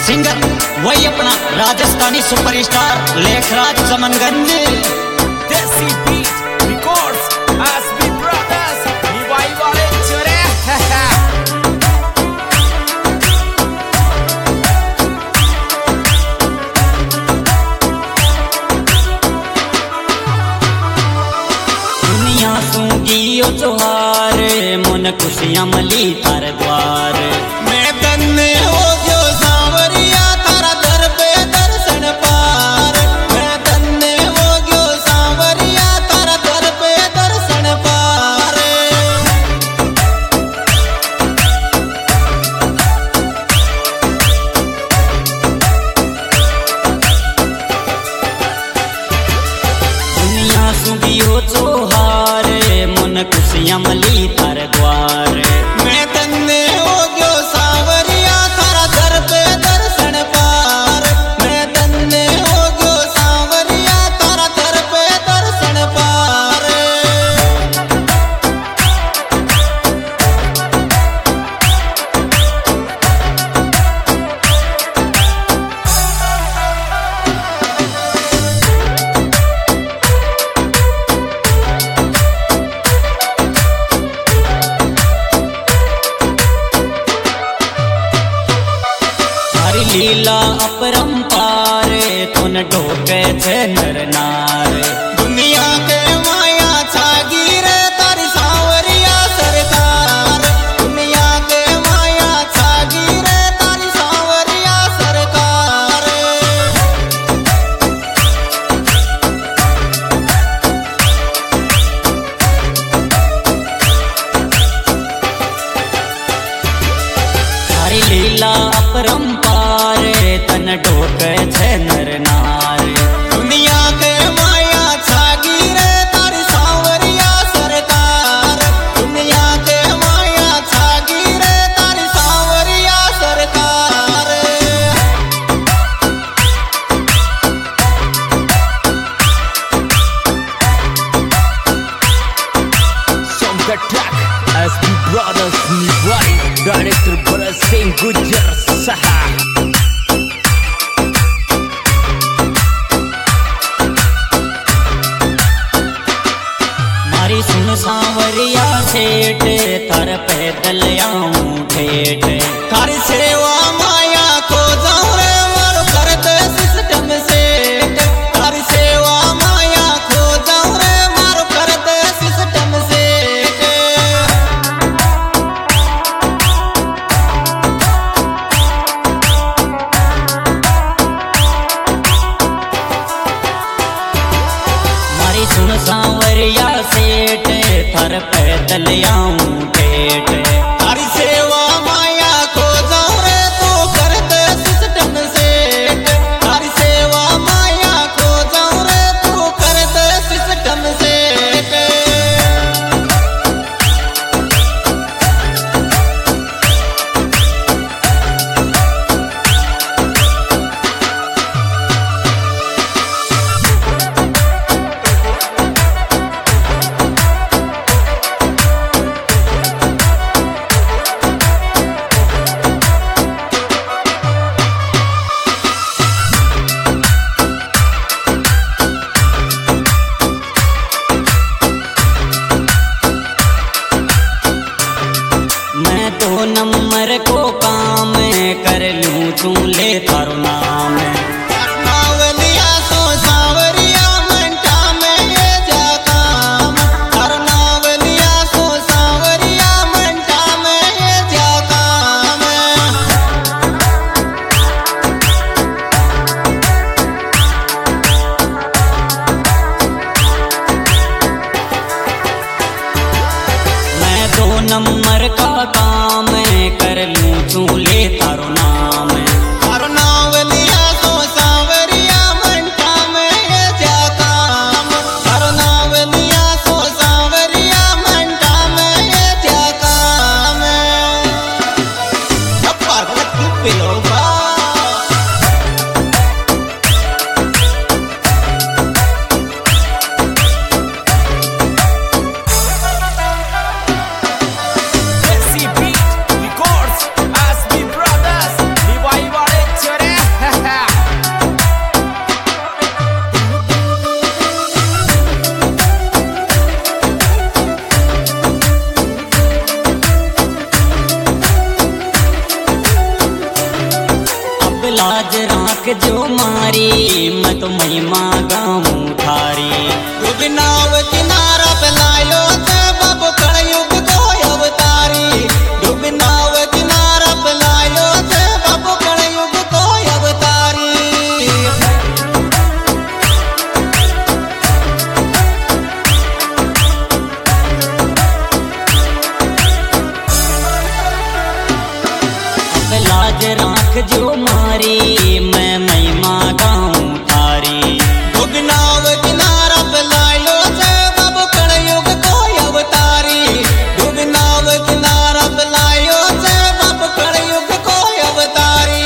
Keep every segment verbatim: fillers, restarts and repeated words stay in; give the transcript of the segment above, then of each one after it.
Singer वही अपना Rajasthani superstar Lekhraj Chamanganj. देसी बीट रिकॉर्ड्स एसबी ब्रदर्स निभाई वाले चोरे। दुनिया सूंगियो जोहार मन खुशियां मली तार द्वार। मैं धन्य हो गयो सांवरिया तारा दर पे दर्शन पार। मैं धन्य हो गयो सांवरिया तारा दर पे दर्शन पार। दुनिया सूंगियो जोहार मन खुशियां मली तार द्वार। मैं धन्य हो गयो सांवरिया तारा दर पे दर्शन पार। मैं धन्य हो गयो सांवरिया तारा दर पे दर्शन पार। लीला अपरंपार तुन ढोके छे नर नार। दुनिया के माया छागी रे तारी सांवरिया सरकार। दुनिया के माया छागी रे तारी सांवरिया सरकार। तारी लीला अपरंपार तन ढोके छे नर नार। दुनिया के माया छागी रे तारी सांवरिया सरकार। दुनिया के माया छागी रे तारी सांवरिया सरकार। Song the track SB brothers निभाई डायरेक्टर भरत सिंह गुज्जर सहा। मारी सुन सांवरिया सेठ थार पैदल आऊं ठेठ। तारी सेवा माया को जाऊं रे मारो कर दे सिस्टम सेट। तारी सेवा माया को जाऊं रे मारो कर दे सिस्टम सेट। मारी सुन सांवरिया सेठ थार पैदल आऊं ठेठ। तारी सेवा माया को जाऊं रे तू कर दे सिस्टम सेट। तारी सेवा माया को जाऊं रे तू कर दे सिस्टम सेट। मैं तो नंबर को काम कर लूं तू ले तारो नाम। नावलिया सो सांवरिया मंटा में ये जा काम। हर नावलिया सो सांवरिया मंटा में ये जा काम। मैं दो नंबर का काम कर लूं तू ले तारो नाम। हर नावलिया सो सांवरिया मंटा में ये जा काम। हर नावलिया सो सांवरिया मंटा में ये जा काम। अपर तक पिलोबा देसी बीट रिकॉर्ड्स एसबी ब्रदर्स निभाई वाले चोरे। लाज राख जो मारी, मैं तो महिमा गाऊं थारी। डूब नाव किनारा पे लायो से बाबू कलयुग को अवतारी। डूब नाव किनारा पे लायो से बाबू कलयुग को अवतारी। लाज राख जो मारी, मैं महिमा गाऊं थारी। डूब नाव किनारा पे लायो से बाबू कलयुग को अवतारी। डूब नाव किनारा पे लायो से बाबू कलयुग को अवतारी।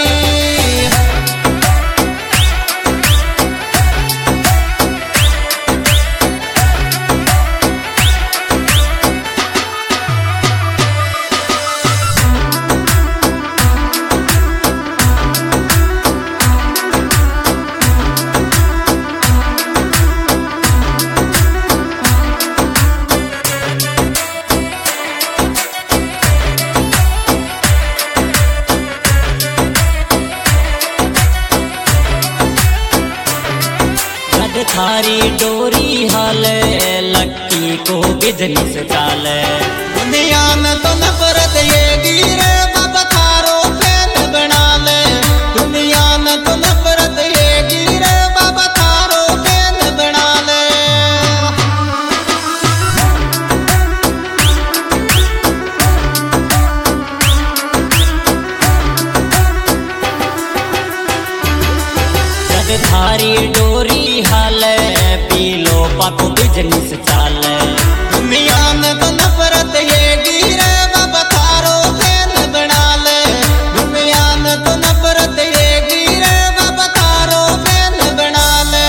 थारी डोरी हाल, लक्की को बिजनेस चाल। दुनिया में तो नफरत ये गिरे बाबा थारो फैन बना ले। दुनिया में तो नफरत ये गिरे बाबा थारो फैन बना ले। जद थारी डोरी हाल, पीलो पाको बिजनेस चाल। दुनिया में तो नफरत ये गिरे बाबा थारो फैन बना ले। दुनिया में तो नफरत ये गिरे बाबा थारो फैन बना ले।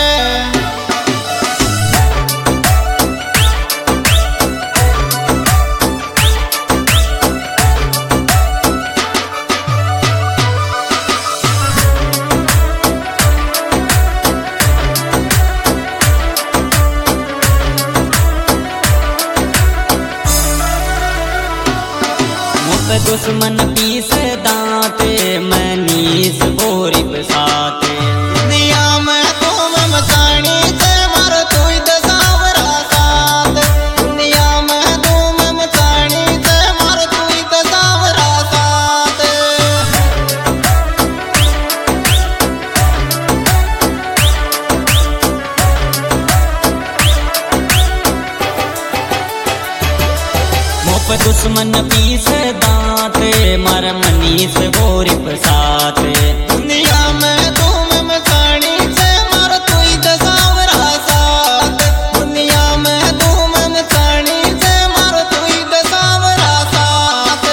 दुश्मन पीस दांते, मैं नीस बोरी बसाते। दुनिया में तो मैं मचानी से मारो तू दसावरा साथ। दुनिया में तो मैं मचानी से मारो तू दसावरा साथ। मोप दुश्मन पीस दांते, मर मनीस बोरी बसाते। दुनिया में तो मैं मचानी से मारो तू दसावरा साथ। दुनिया में तो मैं मचानी से मारो तू दसावरा साथ।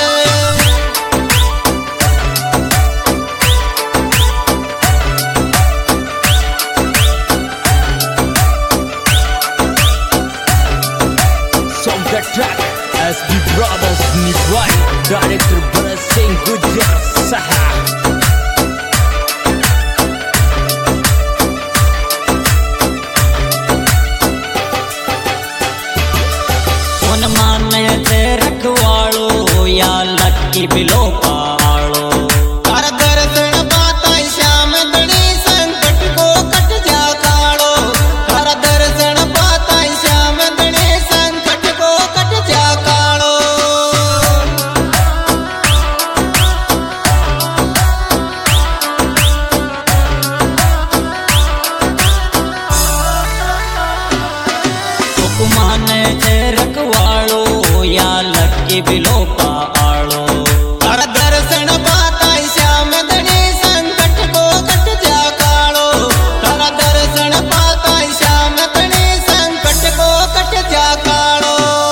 Song the track S B Brothers Nibwai, Director Bharat Singh Gujjar Saha. कौन माने ते रखवाड़ो, या लक्की बिलो पाड़ो। कर दर्शन पाता श्याम धनी, संकट को कट जा काड़ो। कर दर्शन पाता श्याम धनी, संकट को कट जा काड़ो। माने ते रखवाड़ो, या लक्की बिलो पाड़ो। कर दर्शन पाता श्याम धनी, संकट को कट जा काड़ो। कर दर्शन पाता श्याम धनी, संकट को कट जा काड़ो।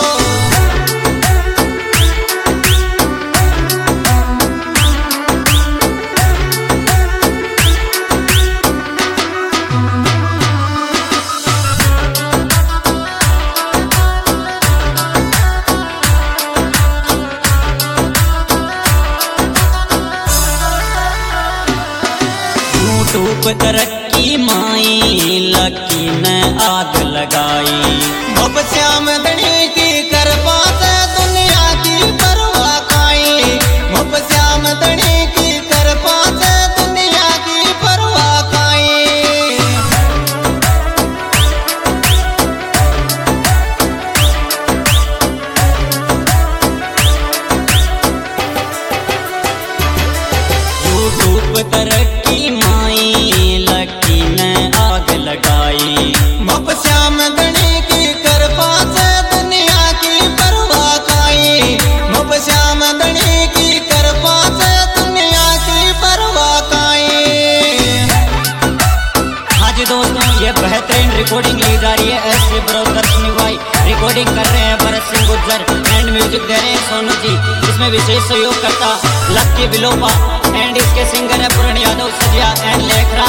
टूप तरक्की माई, लक्की ने आग लगाई। अब श्याम धनी की कृपा से दुनिया की परवाह काई। अब श्याम धनी की कृपा से दुनिया रिकॉर्डिंग ली जा रही है एस ब्रदर्स निभाई। रिकॉर्डिंग कर रहे हैं भरत सिंह गुज्जर एंड म्यूजिक दे रहे हैं सोनू जी। इसमें विशेष सहयोग करता लक्की बिलोपा एंड इसके सिंगर है पूर्ण यादव सजिया एंड लेखराज।